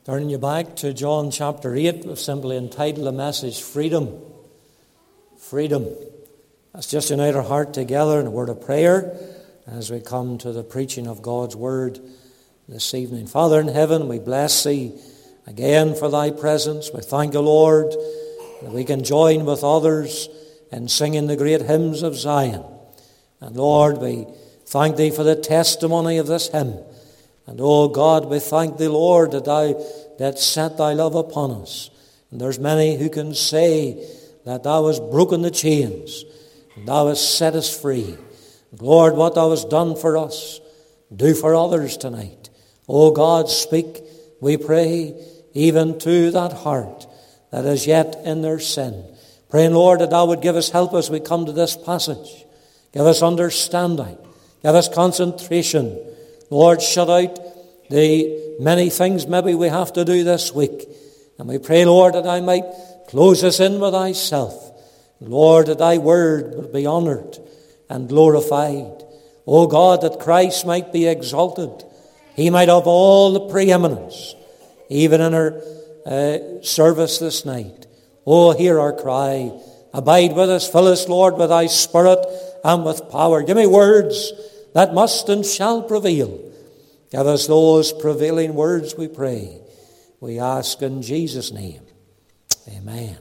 Turning you back to John chapter 8, we've simply entitled the message, Freedom. Freedom. Let's just unite our heart together in a word of prayer as we come to the preaching of God's word this evening. Father in heaven, we bless thee again for thy presence. We thank you, Lord, that we can join with others in singing the great hymns of Zion. And Lord, we thank thee for the testimony of this hymn. And, oh God, we thank thee, Lord, that thou didst set thy love upon us. And there's many who can say that thou hast broken the chains and thou hast set us free. And Lord, what thou hast done for us, do for others tonight. Oh God, speak, we pray, even to that heart that is yet in their sin. Praying, Lord, that thou would give us help as we come to this passage. Give us understanding. Give us concentration. Lord, shut out the many things maybe we have to do this week. And we pray, Lord, that I might close us in with thyself. Lord, that thy word will be honoured and glorified. O God, that Christ might be exalted. He might have all the preeminence, even in our service this night. Oh, hear our cry. Abide with us, fill us, Lord, with thy Spirit and with power. Give me words that must and shall prevail. Give us those prevailing words, we pray. We ask in Jesus' name. Amen.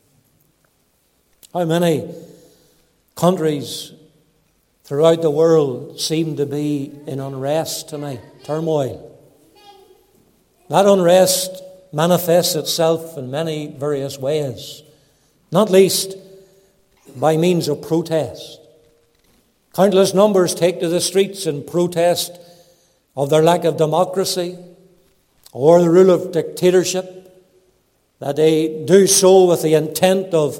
How many countries throughout the world seem to be in unrest tonight, turmoil? That unrest manifests itself in many various ways, not least by means of protest. Countless numbers take to the streets in protest of their lack of democracy or the rule of dictatorship, that they do so with the intent of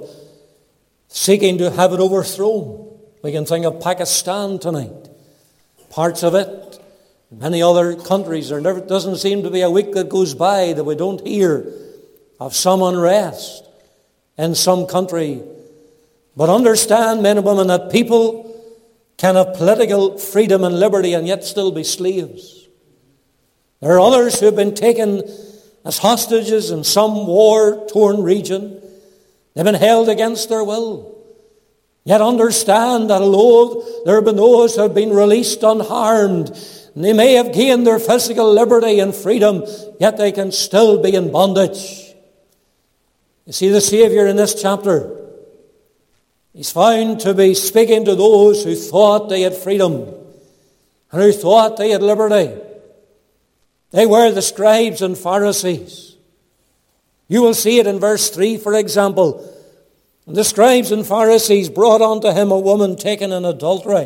seeking to have it overthrown. We can think of Pakistan tonight, parts of it, many other countries. There never doesn't seem to be a week that goes by that we don't hear of some unrest in some country. But understand, men and women, that people can have political freedom and liberty and yet still be slaves. There are others who have been taken as hostages in some war-torn region. They've been held against their will. Yet understand that although there have been those who have been released unharmed, and they may have gained their physical liberty and freedom, yet they can still be in bondage. You see, the Savior in this chapter, he's found to be speaking to those who thought they had freedom and who thought they had liberty. They were the scribes and Pharisees. You will see it in verse 3, for example. The scribes and Pharisees brought unto him a woman taken in adultery.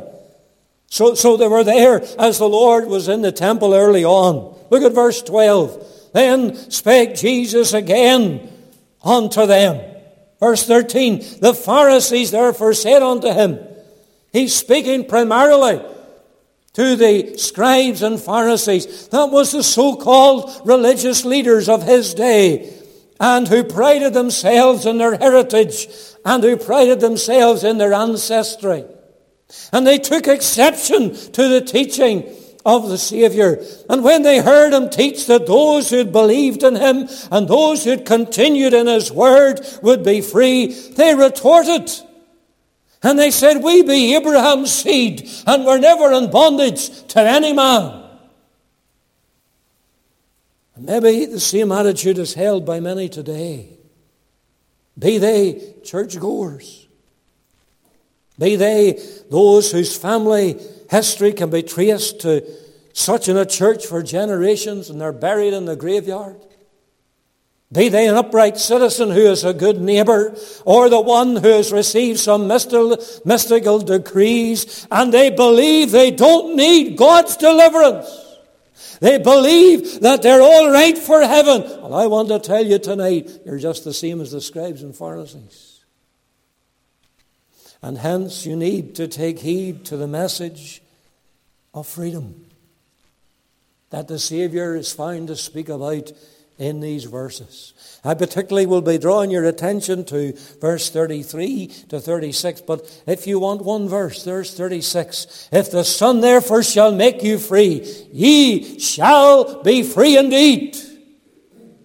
So they were there as the Lord was in the temple early on. Look at verse 12. Then spake Jesus again unto them. Verse 13, the Pharisees therefore said unto him, he's speaking primarily to the scribes and Pharisees. That was the so-called religious leaders of his day, and who prided themselves in their heritage, and who prided themselves in their ancestry. And they took exception to the teaching of the Savior. And when they heard him teach that those who had believed in him and those who had continued in his word would be free, they retorted. And they said, we be Abraham's seed, and we're never in bondage to any man. And maybe the same attitude is held by many today. Be they churchgoers. Be they those whose family history can be traced to such in a church for generations and they're buried in the graveyard. Be they an upright citizen who is a good neighbor, or the one who has received some mystical decrees and they believe they don't need God's deliverance. They believe that they're all right for heaven. Well, I want to tell you tonight, you're just the same as the scribes and Pharisees. And hence you need to take heed to the message of freedom that the Savior is found to speak about in these verses. I particularly will be drawing your attention to verse 33 to 36, but if you want one verse, there's 36. If the Son therefore shall make you free, ye shall be free indeed.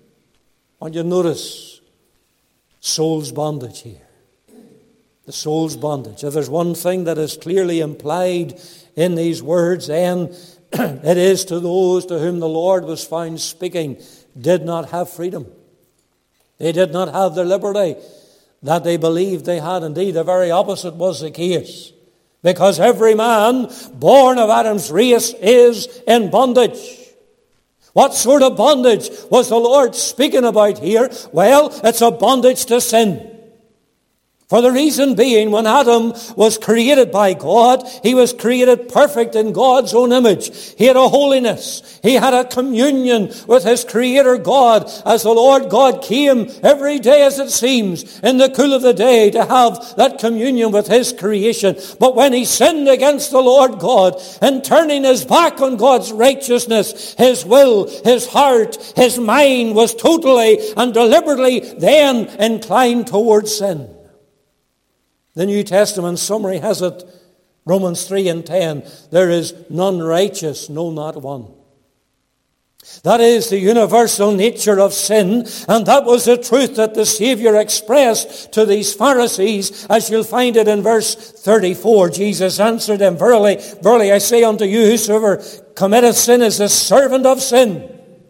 want you to notice soul's bondage here. The soul's bondage. If there's one thing that is clearly implied in these words, then it is to those to whom the Lord was found speaking did not have freedom. They did not have the liberty that they believed they had. Indeed, the very opposite was the case. Because every man born of Adam's race is in bondage. What sort of bondage was the Lord speaking about here? Well, it's a bondage to sin. For the reason being, when Adam was created by God, he was created perfect in God's own image. He had a holiness. He had a communion with his Creator God, as the Lord God came every day, as it seems, in the cool of the day to have that communion with his creation. But when he sinned against the Lord God, and turning his back on God's righteousness, his will, his heart, his mind was totally and deliberately then inclined towards sin. The New Testament summary has it, Romans 3:10, there is none righteous, no, not one. That is the universal nature of sin, and that was the truth that the Savior expressed to these Pharisees, as you'll find it in verse 34. Jesus answered them, Verily, verily, I say unto you, whosoever committeth sin is the servant of sin.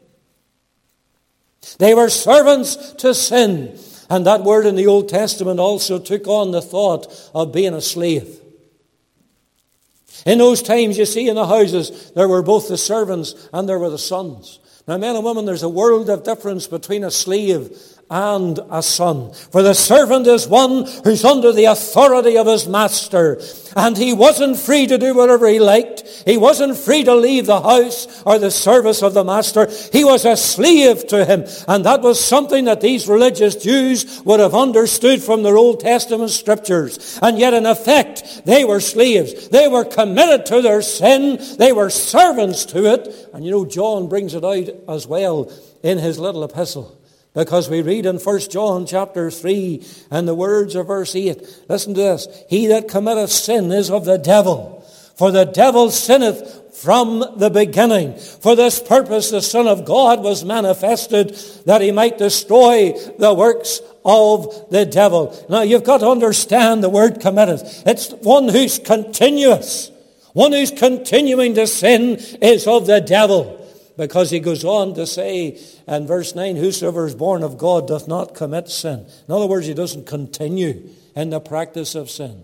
They were servants to sin. And that word in the Old Testament also took on the thought of being a slave. In those times, you see, in the houses, there were both the servants and there were the sons. Now, men and women, there's a world of difference between a slave and a son. For the servant is one who's under the authority of his master. And he wasn't free to do whatever he liked. He wasn't free to leave the house or the service of the master. He was a slave to him. And that was something that these religious Jews would have understood from their Old Testament scriptures. And yet, in effect, they were slaves. They were committed to their sin. They were servants to it. And you know, John brings it out as well in his little epistle. Because we read in 1 John chapter 3 and the words of verse 8. Listen to this. He that committeth sin is of the devil. For the devil sinneth from the beginning. For this purpose the Son of God was manifested, that he might destroy the works of the devil. Now you've got to understand the word committeth. It's one who's continuous. One who's continuing to sin is of the devil. Because he goes on to say in verse 9, whosoever is born of God doth not commit sin. In other words, he doesn't continue in the practice of sin.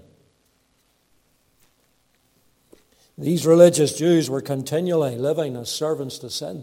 These religious Jews were continually living as servants to sin.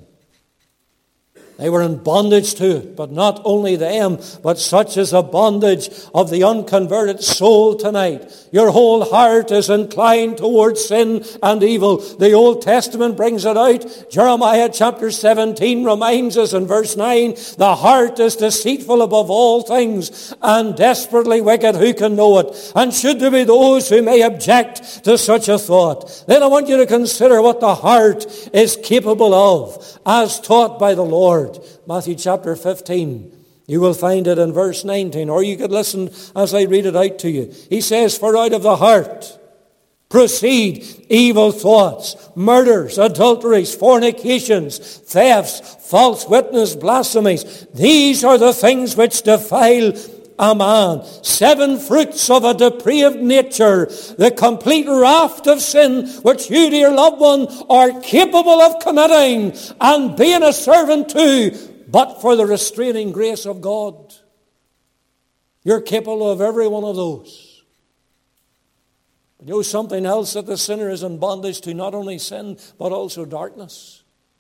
They were in bondage to it, but not only them, but such is a bondage of the unconverted soul tonight. Your whole heart is inclined towards sin and evil. The Old Testament brings it out. Jeremiah chapter 17 reminds us in verse 9, the heart is deceitful above all things and desperately wicked. Who can know it? And should there be those who may object to such a thought, then I want you to consider what the heart is capable of as taught by the Lord. Matthew chapter 15. You will find it in verse 19, or you could listen as I read it out to you. He says, for out of the heart proceed evil thoughts, murders, adulteries, fornications, thefts, false witness, blasphemies. These are the things which defile a man. 7 fruits of a depraved nature, the complete raft of sin which you, dear loved one, are capable of committing and being a servant to, but for the restraining grace of God. You're capable of every one of those. But you know something else that the sinner is in bondage to? Not only sin, but also darkness.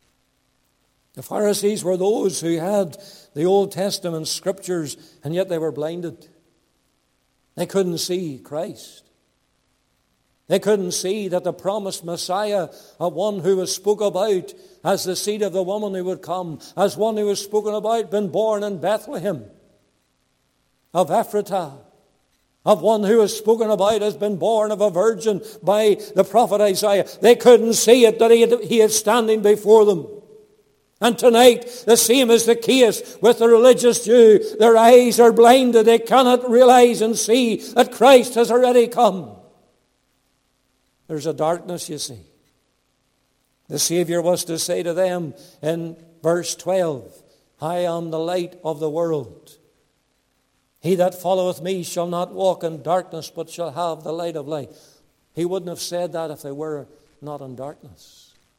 The Pharisees were those who had the Old Testament scriptures, and yet they were blinded. They couldn't see Christ. They couldn't see that the promised Messiah, a one who was spoken about as the seed of the woman who would come, as one who was spoken about, been born in Bethlehem of Ephratah, of one who was spoken about as been born of a virgin by the prophet Isaiah. They couldn't see it, that he is standing before them. And tonight, the same is the case with the religious Jew. Their eyes are blinded. They cannot realize and see that Christ has already come. There's a darkness, you see. The Savior was to say to them in verse 12, I am the light of the world. He that followeth me shall not walk in darkness, but shall have the light of life. He wouldn't have said that if they were not in darkness.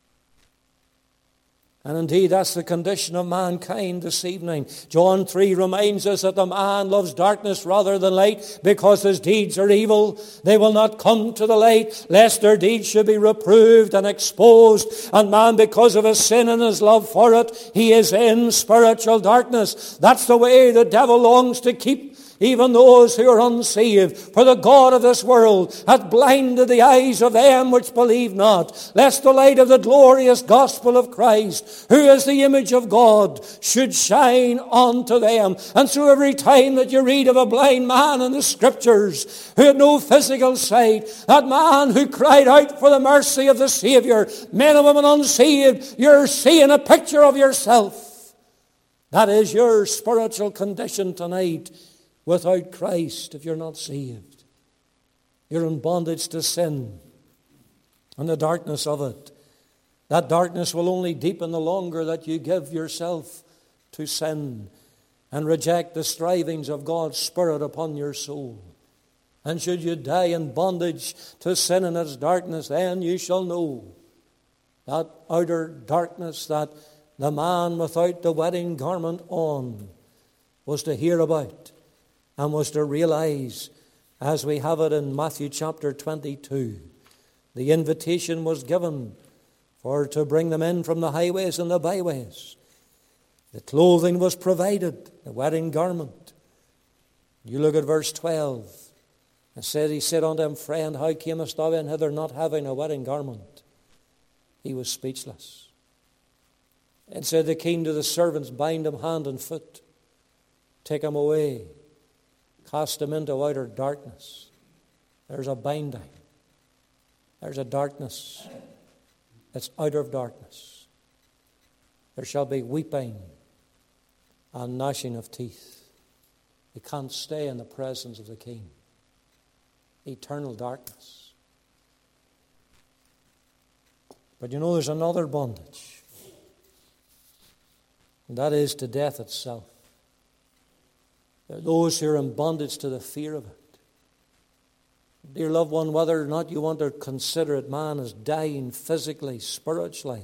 And indeed, that's the condition of mankind this evening. John 3 reminds us that the man loves darkness rather than light because his deeds are evil. They will not come to the light, lest their deeds should be reproved and exposed. And man, because of his sin and his love for it, he is in spiritual darkness. That's the way the devil longs to keep even those who are unsaved. For the God of this world hath blinded the eyes of them which believe not, lest the light of the glorious gospel of Christ, who is the image of God, should shine unto them. And so every time that you read of a blind man in the Scriptures who had no physical sight, that man who cried out for the mercy of the Saviour, men and women unsaved, you're seeing a picture of yourself. That is your spiritual condition tonight. Without Christ, if you're not saved, you're in bondage to sin and the darkness of it. That darkness will only deepen the longer that you give yourself to sin and reject the strivings of God's Spirit upon your soul. And should you die in bondage to sin and its darkness, then you shall know that outer darkness that the man without the wedding garment on was to hear about. And was to realize, as we have it in Matthew chapter 22, the invitation was given for to bring them in from the highways and the byways. The clothing was provided, the wedding garment. You look at verse 12. It said, he said unto him, Friend, how camest thou in hither not having a wedding garment? He was speechless. It said they came to the servants, bind him hand and foot, take him away. Cast him into outer darkness. There's a binding. There's a darkness. It's out of darkness. There shall be weeping and gnashing of teeth. You can't stay in the presence of the King. Eternal darkness. But you know there's another bondage. And that is to death itself. There are those who are in bondage to the fear of it. Dear loved one, whether or not you want to consider it, man is dying physically, spiritually,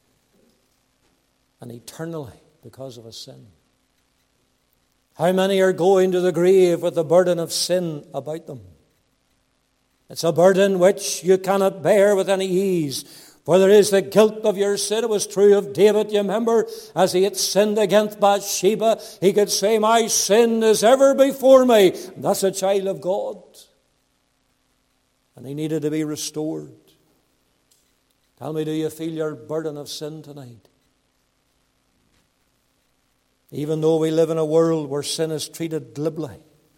and eternally because of a sin. How many are going to the grave with the burden of sin about them? It's a burden which you cannot bear with any ease. For there is the guilt of your sin. It was true of David, you remember, as he had sinned against Bathsheba. He could say, my sin is ever before me. And that's a child of God. And he needed to be restored. Tell me, do you feel your burden of sin tonight? Even though we live in a world where sin is treated glibly.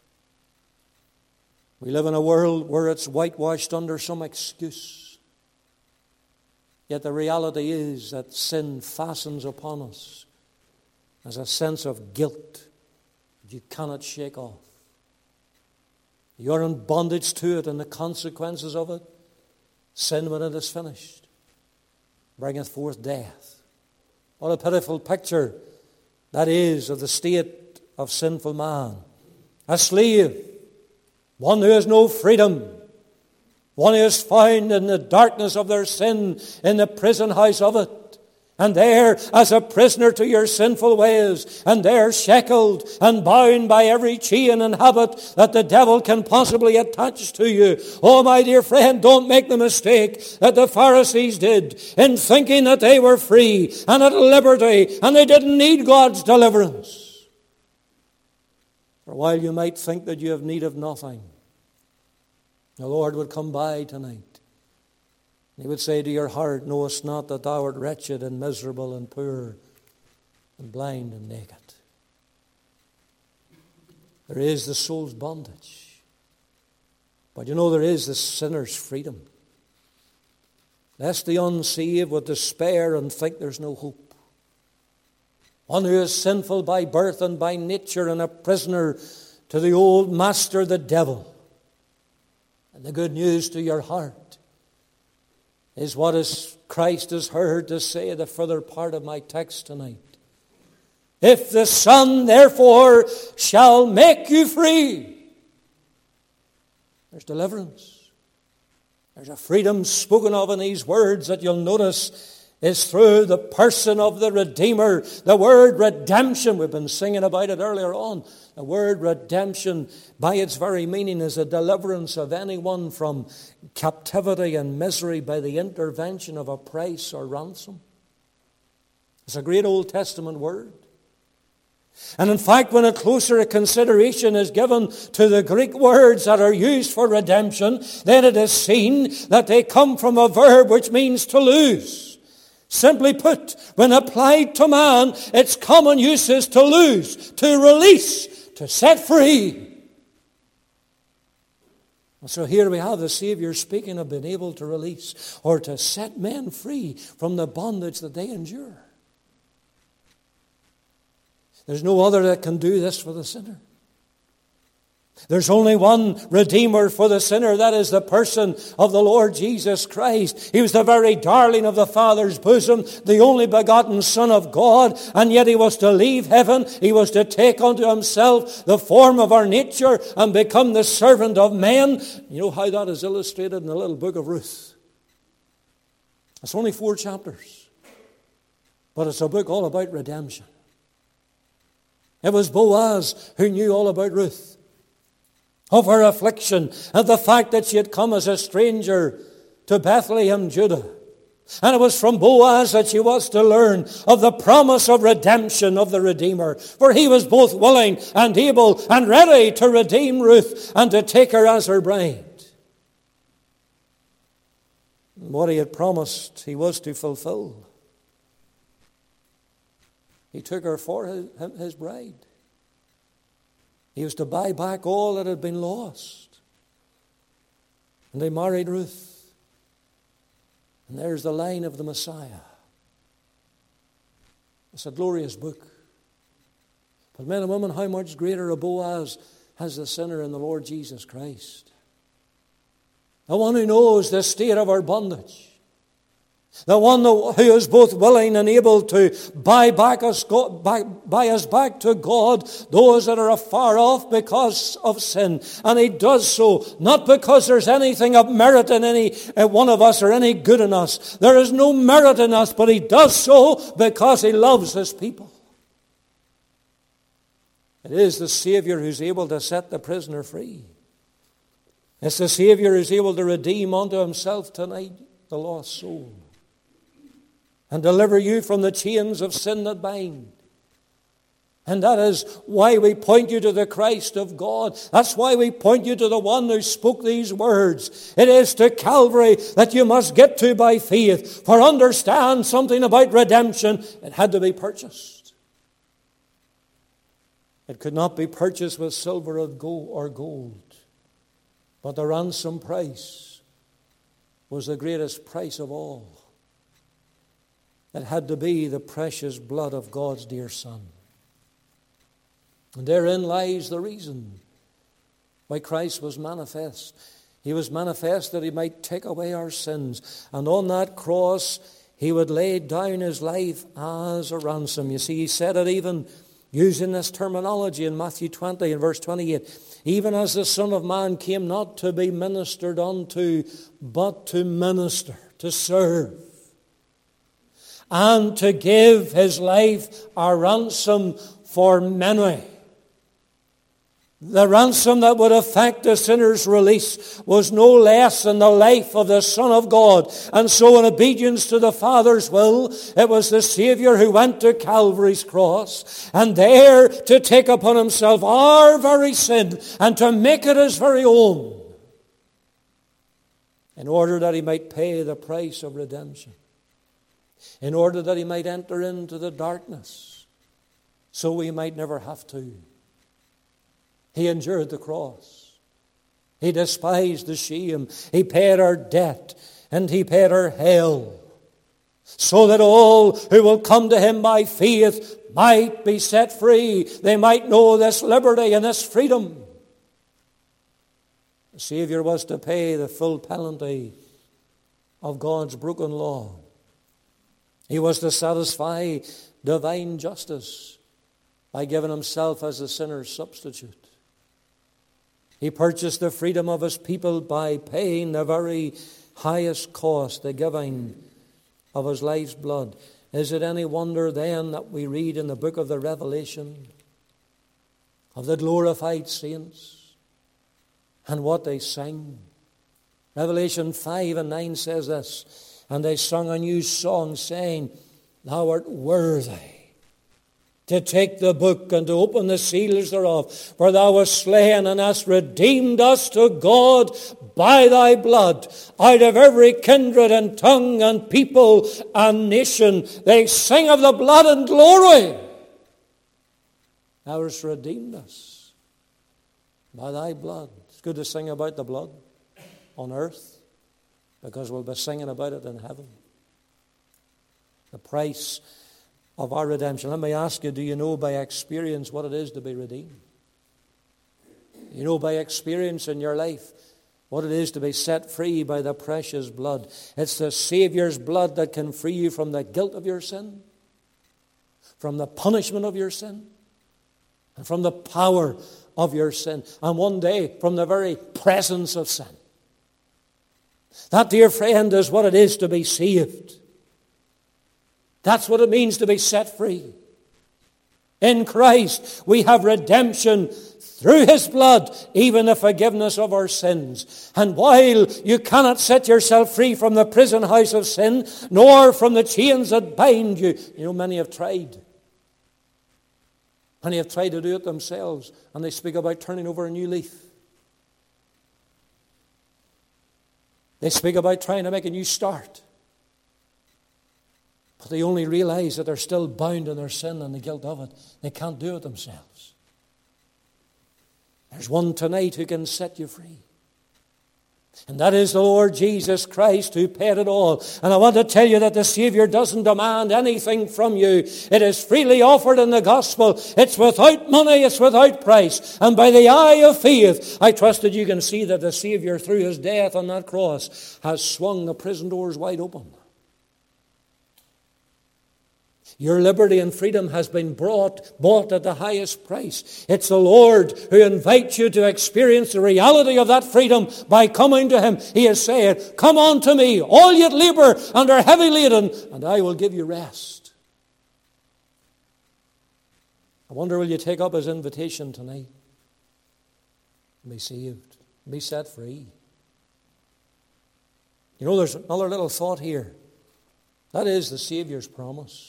We live in a world where it's whitewashed under some excuse. Yet the reality is that sin fastens upon us as a sense of guilt that you cannot shake off. You're in bondage to it, and the consequences of it, sin when it is finished, bringeth forth death. What a pitiful picture that is of the state of sinful man. A slave, one who has no freedom, one who is found in the darkness of their sin in the prison house of it. And there as a prisoner to your sinful ways. And there shackled and bound by every chain and habit that the devil can possibly attach to you. Oh, my dear friend, don't make the mistake that the Pharisees did in thinking that they were free and at liberty and they didn't need God's deliverance. For while you might think that you have need of nothing, the Lord would come by tonight. He would say to your heart, knowest not that thou art wretched and miserable and poor and blind and naked. There is the soul's bondage. But you know there is the sinner's freedom. Lest the unsaved would despair and think there's no hope. One who is sinful by birth and by nature and a prisoner to the old master, the devil. And the good news to your heart is what Christ has heard to say the further part of my text tonight. If the Son, therefore, shall make you free. There's deliverance. There's a freedom spoken of in these words that you'll notice is through the person of the Redeemer. The word redemption, we've been singing about it earlier on. The word redemption, by its very meaning, is a deliverance of anyone from captivity and misery by the intervention of a price or ransom. It's a great Old Testament word. And in fact, when a closer consideration is given to the Greek words that are used for redemption, then it is seen that they come from a verb which means to lose. Simply put, when applied to man, its common use is to lose, to release, to set free. And so here we have the Savior speaking of being able to release or to set men free from the bondage that they endure. There's no other that can do this for the sinner. There's only one Redeemer for the sinner. That is the person of the Lord Jesus Christ. He was the very darling of the Father's bosom, the only begotten Son of God, and yet he was to leave heaven. He was to take unto himself the form of our nature and become the servant of men. You know how that is illustrated in the little book of Ruth. It's only 4 chapters, but it's a book all about redemption. It was Boaz who knew all about Ruth, of her affliction, and the fact that she had come as a stranger to Bethlehem, Judah. And it was from Boaz that she was to learn of the promise of redemption of the Redeemer. For he was both willing and able and ready to redeem Ruth and to take her as her bride. And what he had promised, he was to fulfill. He took her for his bride. He was to buy back all that had been lost. And they married Ruth. And there's the line of the Messiah. It's a glorious book. But men and women, how much greater a Boaz has the sinner in the Lord Jesus Christ. The one who knows the state of our bondage. The one who is both willing and able to buy us back to God, those that are afar off because of sin. And he does so not because there's anything of merit in any one of us or any good in us. There is no merit in us, but he does so because he loves his people. It is the Savior who's able to set the prisoner free. It's the Savior who's able to redeem unto himself tonight the lost soul. And deliver you from the chains of sin that bind. And that is why we point you to the Christ of God. That's why we point you to the one who spoke these words. It is to Calvary that you must get to by faith. For understand something about redemption, it had to be purchased. It could not be purchased with silver or gold. But the ransom price was the greatest price of all. It had to be the precious blood of God's dear Son. And therein lies the reason why Christ was manifest. He was manifest that he might take away our sins. And on that cross, he would lay down his life as a ransom. You see, he said it even using this terminology in Matthew 20 and verse 28. Even as the Son of Man came not to be ministered unto, but to minister, to serve, and to give his life a ransom for many. The ransom that would effect the sinner's release was no less than the life of the Son of God. And so in obedience to the Father's will, it was the Savior who went to Calvary's cross, and there to take upon himself our very sin and to make it his very own, in order that he might pay the price of redemption. In order that he might enter into the darkness, so we might never have to. He endured the cross. He despised the shame. He paid our debt, and he paid our hell, so that all who will come to him by faith might be set free. They might know this liberty and this freedom. The Savior was to pay the full penalty of God's broken law. He was to satisfy divine justice. by giving himself as a sinner's substitute. He purchased the freedom of his people by paying the very highest cost, the giving of his life's blood. Is it any wonder then that we read in the book of the Revelation of the glorified saints and what they sing? Revelation 5 and 9 says this, and they sung a new song saying, Thou art worthy to take the book and to open the seals thereof. For thou wast slain and hast redeemed us to God by thy blood out of every kindred and tongue and people and nation. They sing of the blood and glory. Thou hast redeemed us by thy blood. It's good to sing about the blood on earth because we'll be singing about it in heaven. The price of our redemption. Let me ask you, do you know by experience what it is to be redeemed? You know by experience in your life what it is to be set free by the precious blood. It's the Savior's blood that can free you from the guilt of your sin, from the punishment of your sin, and from the power of your sin, and one day from the very presence of sin. That, dear friend, is what it is to be saved. That's what it means to be set free. In Christ we have redemption through his blood, even the forgiveness of our sins. And while you cannot set yourself free from the prison house of sin, nor from the chains that bind you, you know, many have tried. Many have tried to do it themselves, and they speak about turning over a new leaf. They speak about trying to make a new start. But they only realize that they're still bound in their sin and the guilt of it. They can't do it themselves. There's one tonight who can set you free. And that is the Lord Jesus Christ, who paid it all. And I want to tell you that the Savior doesn't demand anything from you. It is freely offered in the gospel. It's without money, it's without price. And by the eye of faith, I trust that you can see that the Savior, through his death on that cross, has swung the prison doors wide open. Your liberty and freedom has been bought at the highest price. It's the Lord who invites you to experience the reality of that freedom by coming to him. He has said, Come unto me, all ye that labor and are heavy laden, and I will give you rest. I wonder, will you take up his invitation tonight? Be saved, be set free. You know, there's another little thought here. That is the Savior's promise.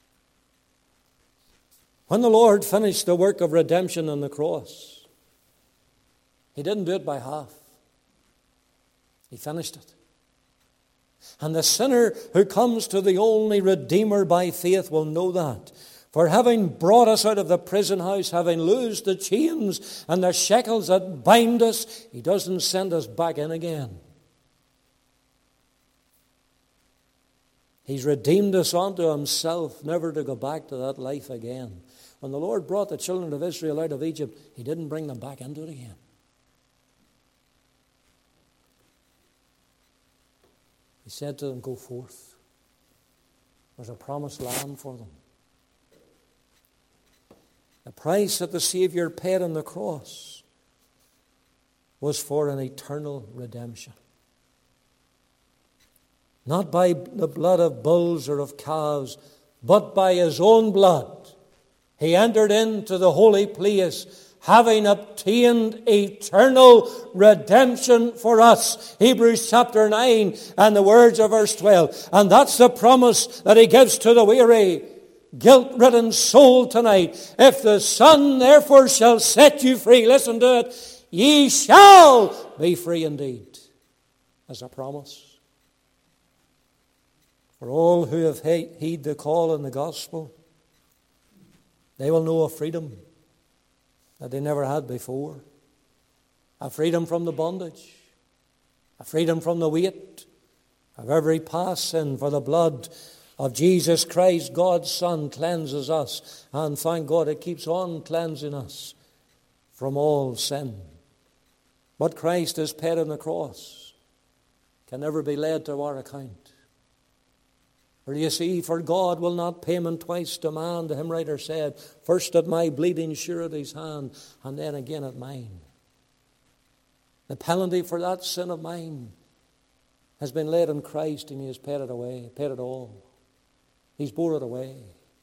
When the Lord finished the work of redemption on the cross, he didn't do it by half. He finished it. And the sinner who comes to the only Redeemer by faith will know that. For having brought us out of the prison house, having loosed the chains and the shackles that bind us, he doesn't send us back in again. He's redeemed us unto himself, never to go back to that life again. When the Lord brought the children of Israel out of Egypt, he didn't bring them back into it again. He said to them, Go forth. There's a promised land for them. The price that the Savior paid on the cross was for an eternal redemption. Not by the blood of bulls or of calves, but by his own blood. He entered into the holy place, having obtained eternal redemption for us. Hebrews chapter 9 and the words of verse 12. And that's the promise that he gives to the weary, guilt-ridden soul tonight. If the Son therefore shall set you free, listen to it, ye shall be free indeed. As a promise. For all who have heed the call in the gospel, they will know a freedom that they never had before. A freedom from the bondage. A freedom from the weight of every past sin. For the blood of Jesus Christ, God's Son, cleanses us. And thank God it keeps on cleansing us from all sin. What Christ has paid on the cross can never be laid to our account. For you see, for God will not payment twice demand, the hymn writer said, first at my bleeding surety's hand, and then again at mine. The penalty for that sin of mine has been laid on Christ, and he has paid it away, paid it all. He's bore it away.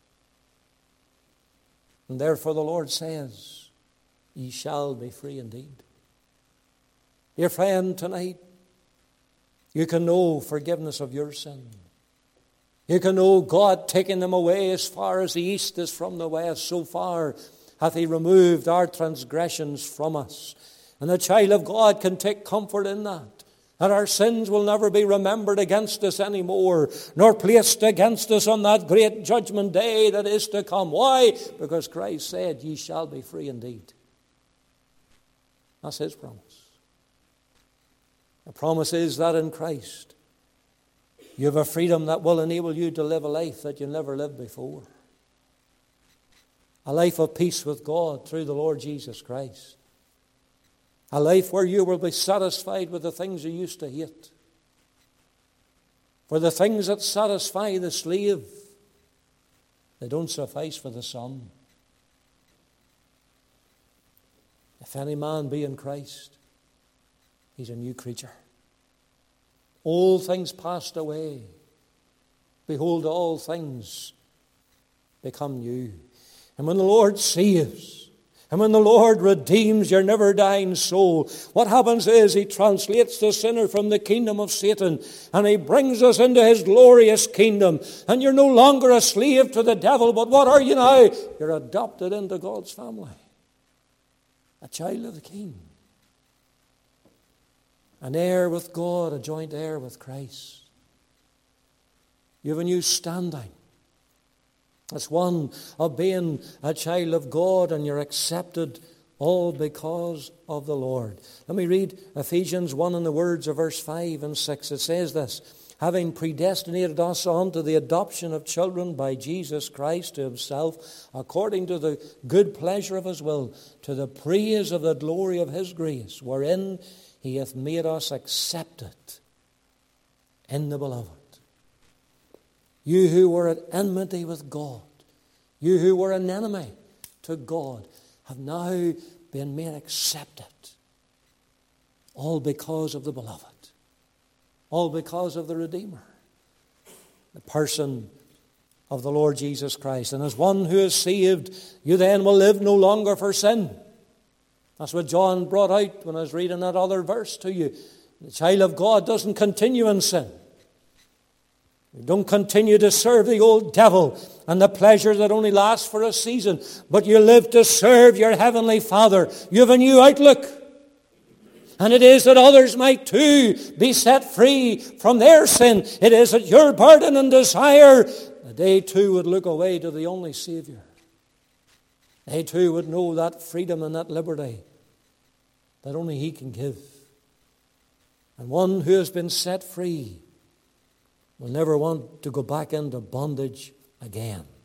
And therefore the Lord says, ye shall be free indeed. Dear friend, tonight you can know forgiveness of your sin. You can know God taking them away as far as the east is from the west. So far hath he removed our transgressions from us. And the child of God can take comfort in that our sins will never be remembered against us anymore, nor placed against us on that great judgment day that is to come. Why? Because Christ said, ye shall be free indeed. That's his promise. The promise is that in Christ you have a freedom that will enable you to live a life that you never lived before. A life of peace with God through the Lord Jesus Christ. A life where you will be satisfied with the things you used to hate. For the things that satisfy the slave, they don't suffice for the son. If any man be in Christ, he's a new creature. All things passed away. Behold, all things become new. And when the Lord saves, and when the Lord redeems your never-dying soul, what happens is he translates the sinner from the kingdom of Satan, and he brings us into his glorious kingdom. And you're no longer a slave to the devil, but what are you now? You're adopted into God's family. A child of the King. An heir with God, a joint heir with Christ. You have a new standing. It's one of being a child of God, and you're accepted all because of the Lord. Let me read Ephesians 1 in the words of verse 5 and 6. It says this, having predestinated us unto the adoption of children by Jesus Christ to himself, according to the good pleasure of his will, to the praise of the glory of his grace, wherein he hath made us accepted in the beloved. You who were at enmity with God, you who were an enemy to God, have now been made accepted. All because of the beloved. All because of the Redeemer. The person of the Lord Jesus Christ. And as one who is saved, you then will live no longer for sin. That's what John brought out when I was reading that other verse to you. The child of God doesn't continue in sin. You don't continue to serve the old devil and the pleasure that only lasts for a season, but you live to serve your heavenly Father. You have a new outlook. And it is that others might too be set free from their sin. It is that your burden and desire that they too would look away to the only Savior. They too would know that freedom and that liberty that only he can give. And one who has been set free will never want to go back into bondage again. And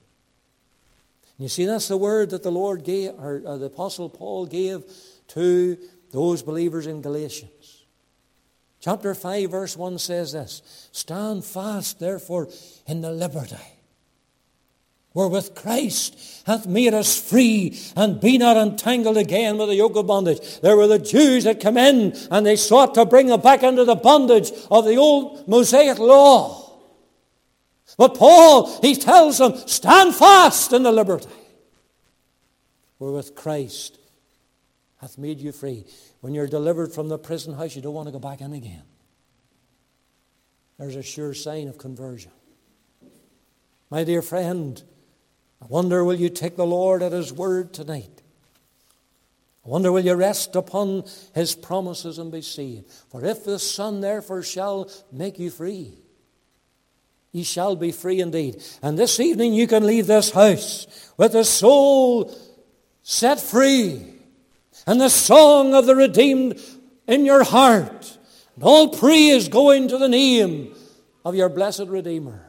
you see, that's the word that the Lord gave, or the Apostle Paul gave to those believers in Galatians. Chapter 5 verse 1 says this, stand fast therefore in the liberty wherewith Christ hath made us free, and be not entangled again with the yoke of bondage. There were the Jews that come in and they sought to bring them back into the bondage of the old Mosaic law. But Paul, he tells them, stand fast in the liberty wherewith Christ hath made you free. When you're delivered from the prison house, you don't want to go back in again. There's a sure sign of conversion. My dear friend, I wonder, will you take the Lord at his word tonight? I wonder, will you rest upon his promises and be saved? For if the Son therefore shall make you free, ye shall be free indeed. And this evening you can leave this house with the soul set free and the song of the redeemed in your heart. And all praise going to the name of your blessed Redeemer.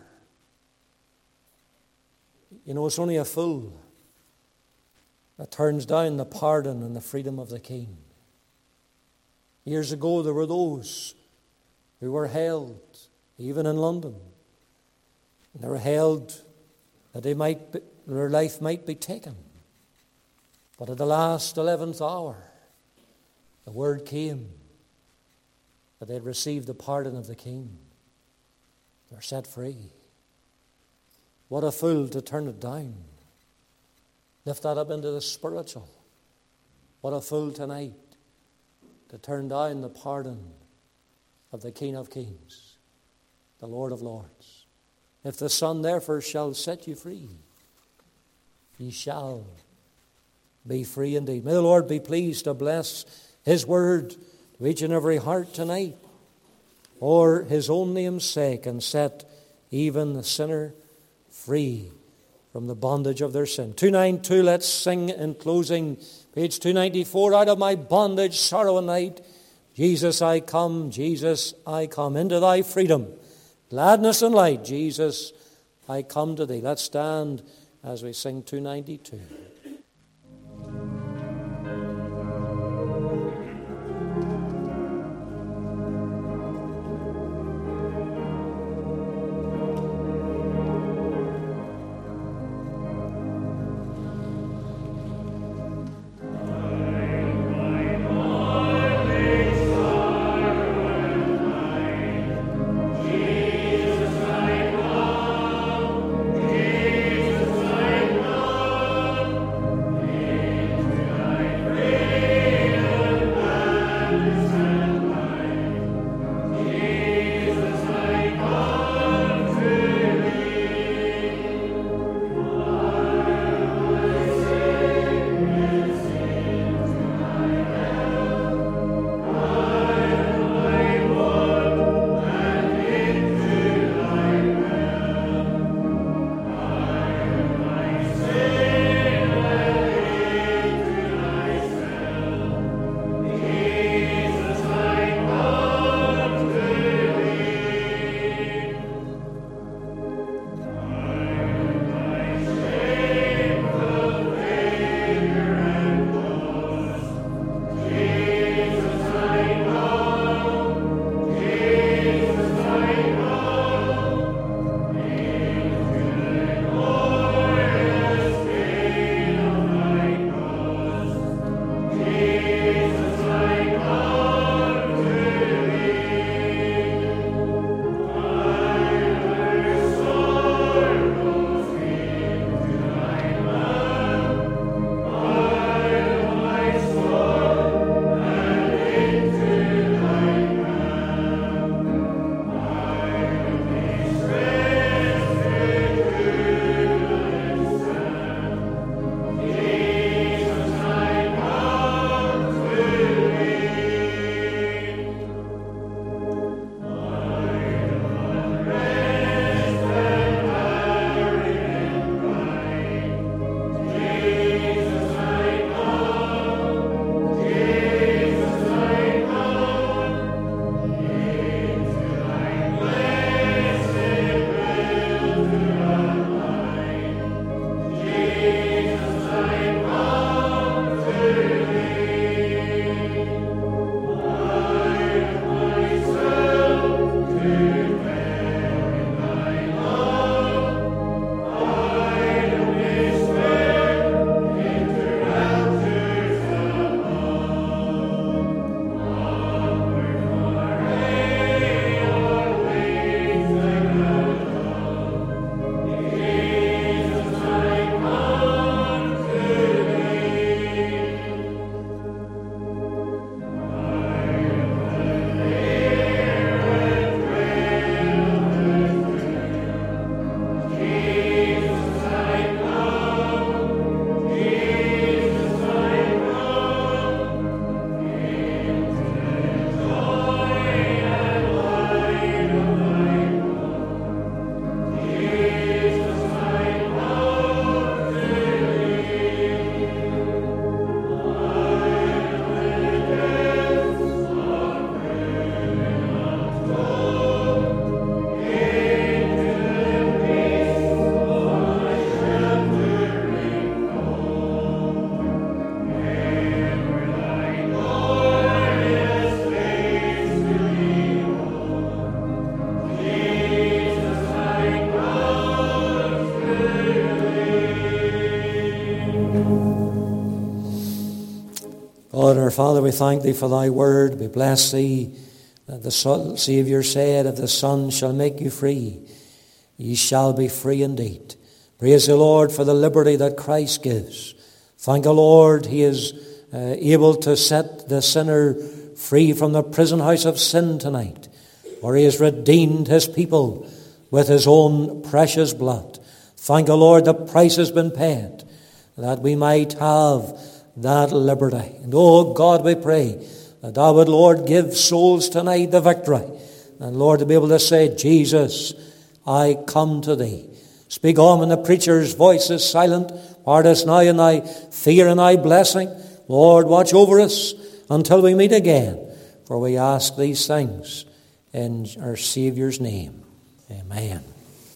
You know, it's only a fool that turns down the pardon and the freedom of the King. Years ago there were those who were held, even in London, They were held that their life might be taken. But at the last 11th hour, the word came that they had received the pardon of the King. They were set free. What a fool to turn it down. Lift that up into the spiritual. What a fool tonight to turn down the pardon of the King of Kings, the Lord of Lords. If the Son therefore shall set you free, ye shall be free indeed. May the Lord be pleased to bless His word to each and every heart tonight, for His own name's sake, and set even the sinner free from the bondage of their sin. 292, let's sing in closing. Page 294, out of my bondage, sorrow and night, Jesus I come, Jesus I come, into thy freedom, gladness and light, Jesus I come to thee. Let's stand as we sing 292. God our Father, we thank Thee for Thy word. We bless Thee that the Saviour said, if the Son shall make you free, ye shall be free indeed. Praise the Lord for the liberty that Christ gives. Thank the Lord, He is able to set the sinner free from the prison house of sin tonight, for He has redeemed His people with His own precious blood. Thank the Lord, the price has been paid that we might have that liberty. And oh God, we pray that Thou would, Lord, give souls tonight the victory. And Lord, to be able to say, Jesus, I come to Thee. Speak on when the preacher's voice is silent. Part us now in Thy fear and Thy blessing. Lord, watch over us until we meet again. For we ask these things in our Saviour's name. Amen.